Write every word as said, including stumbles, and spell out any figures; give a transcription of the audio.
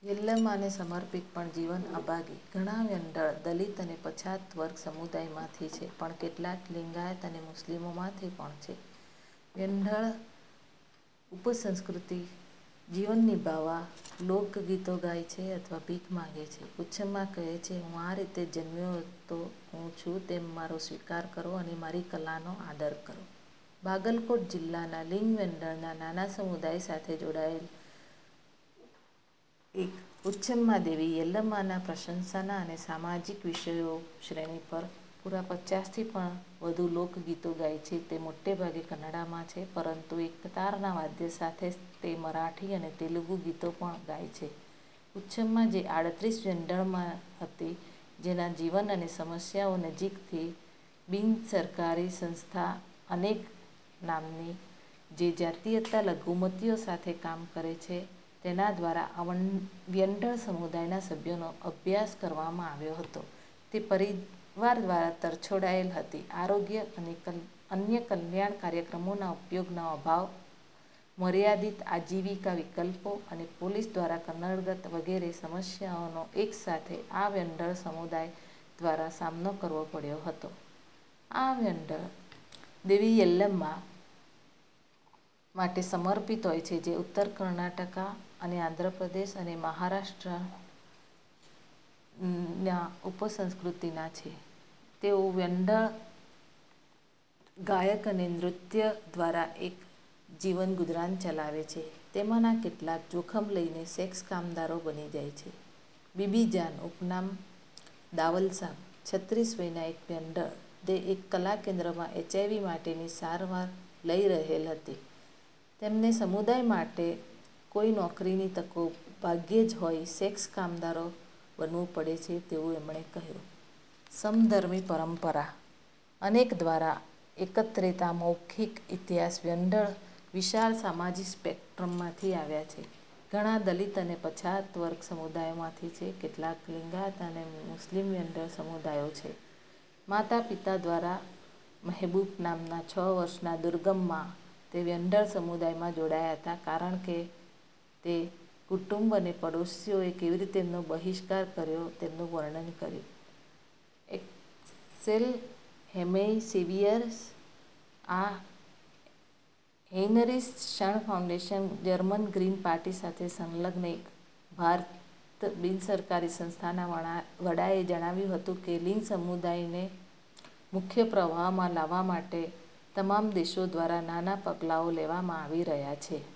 યલ્લમાને સમર્પિત પણ જીવન અભાગી. ઘણા વેંડળ દલિત અને પછાત વર્ગ સમુદાયમાંથી છે, પણ કેટલાક લિંગાયત અને મુસ્લિમોમાંથી પણ છે. વેંડળ ઉપસંસ્કૃતિ જીવન નિર્વાહમાં લોકગીતો ગાય છે અથવા ભીખ માંગે છે. ઉચ્છમાં કહે છે, હું આ રીતે જન્મ્યો તો હું છું તેમ મારો સ્વીકાર કરો અને મારી કલાનો આદર કરો. બાગલકોટ જિલ્લાના લિંગ વેંડળના નાના સમુદાય સાથે જોડાયેલ એક ઉચ્છમાં દેવી યલ્લમાના પ્રશંસાના અને સામાજિક વિષયો શ્રેણી પર પૂરા પચાસથી પણ વધુ લોકગીતો ગાય છે. તે મોટેભાગે કન્નડમાં છે, પરંતુ એક તારના વાદ્ય સાથે તે મરાઠી અને તેલુગુ ગીતો પણ ગાય છે. ઉચ્છમાં જે આડત્રીસ વેંડળમાં હતી, જેના જીવન અને સમસ્યાઓ નજીકથી બિનસરકારી સંસ્થા અનેક નામની, જે જાતીય લઘુમતીઓ સાથે કામ કરે છે, તેના દ્વારા આ વેંડળ સમુદાયના સભ્યોનો અભ્યાસ કરવામાં આવ્યો હતો. તે પરિવાર દ્વારા તરછોડાયેલ હતી. આરોગ્ય અને અન્ય કલ્યાણ કાર્યક્રમોના ઉપયોગનો અભાવ, મર્યાદિત આજીવિકા વિકલ્પો અને પોલીસ દ્વારા કન્નડગત વગેરે સમસ્યાઓનો એકસાથે આ વેંડળ સમુદાય દ્વારા સામનો કરવો પડ્યો હતો. આ વેંડળ દેવી યલ્લમા માટે સમર્પિત હોય છે, જે ઉત્તર કર્ણાટક અને આંધ્રપ્રદેશ અને મહારાષ્ટ્રના ઉપસંસ્કૃતિના છે. તેઓ વેંડળ ગાયક અને નૃત્ય દ્વારા એક જીવન ગુજરાન ચલાવે છે. તેમાંના કેટલાક જોખમ લઈને સેક્સ કામદારો બની જાય છે. બીબી જાન ઉપનામ દાવલ સાબ, છત્રીસ વર્ષના એક વેંડળ, તે એક કલા કેન્દ્રમાં એચઆઈવી માટેની સારવાર લઈ રહેલ હતી. તેમને સમુદાય માટે કોઈ નોકરીની તકો ભાગ્યે જ હોય સેક્સ કામદારો બનવું પડે છે તેવું એમણે કહ્યું. સમધર્મી પરંપરા અનેક દ્વારા એકત્રિત આ મૌખિક ઇતિહાસ વેંડળ વિશાળ સામાજિક સ્પેક્ટ્રમમાંથી આવ્યા છે. ઘણા દલિત અને પછાત વર્ગ સમુદાયોમાંથી છે. કેટલાક લિંગાયત અને મુસ્લિમ વેંડળ સમુદાયો છે. માતા-પિતા દ્વારા મહેબૂબ નામના છ વર્ષના દુર્ગમમાં તે વેંડળ સમુદાયમાં જોડાયા હતા, કારણ કે તે કુટુંબ અને પડોશીઓએ કેવી રીતે તેમનો બહિષ્કાર કર્યો તેનું વર્ણન કર્યું. એક્સેલ હેમેસેવિયર્સ આ હેઇનરિચ ક્ષણ ફાઉન્ડેશન, જર્મન ગ્રીન પાર્ટી સાથે સંલગ્ન એક ભારત બિનસરકારી સંસ્થાના વડાએ જણાવ્યું હતું કે લિંગ સમુદાયને મુખ્ય પ્રવાહમાં લાવવા માટે તમામ દેશો દ્વારા નાના પગલાઓ લેવામાં આવી રહ્યા છે.